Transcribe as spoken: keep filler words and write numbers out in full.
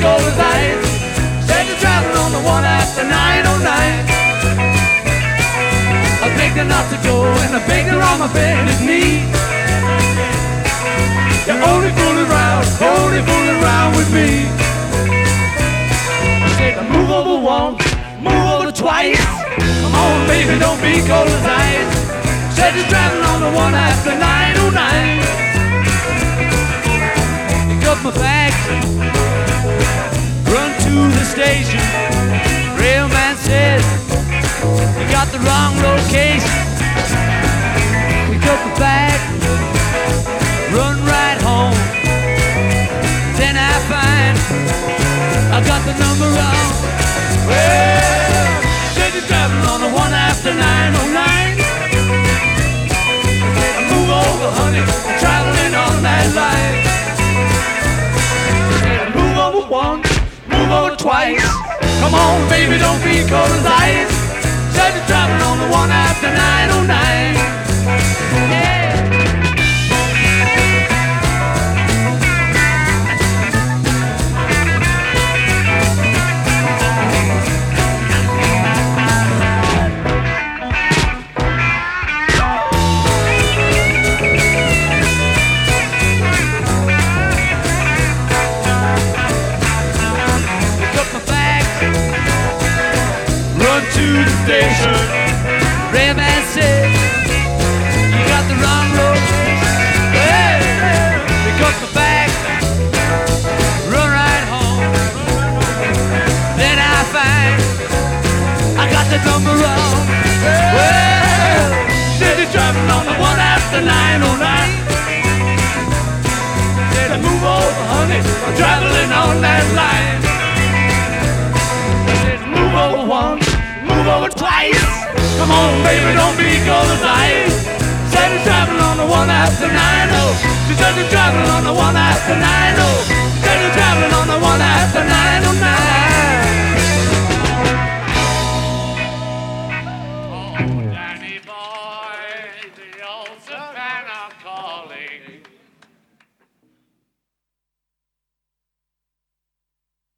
cold as ice. Said you're traveling on the one after nine oh nine. I begged her not to go, and I begged her on my bended knee. You're only fooling around, only fooling around with me. I said, move over once, move over twice. Come on, baby, don't be cold as ice. Said you're traveling on the one after nine oh nine. Pick up my bags, run to the station. Railman says you got the wrong location. Pick up my bag, run right home. Then I find I got the number wrong. Well, said you're traveling on the one after nine oh nine. Said move over, honey, I'm traveling on that line. Said move over once, move over twice. Come on, baby, don't be cold as ice. Said you're traveling on the one after nine oh nine. Yeah. Station. Railman said you got the wrong location. Hey, pick up my bag, run right home. Then I find I got the number wrong. Well, said you're traveling on the one after nine oh nine. Said move over, honey, I'm traveling on that line. Said move over once, move over twice. Come on, baby, don't be cold as ice. Said you're traveling on the one after nine oh. She said you're traveling on the one after nine oh. Said you're traveling on the one after nine oh nine.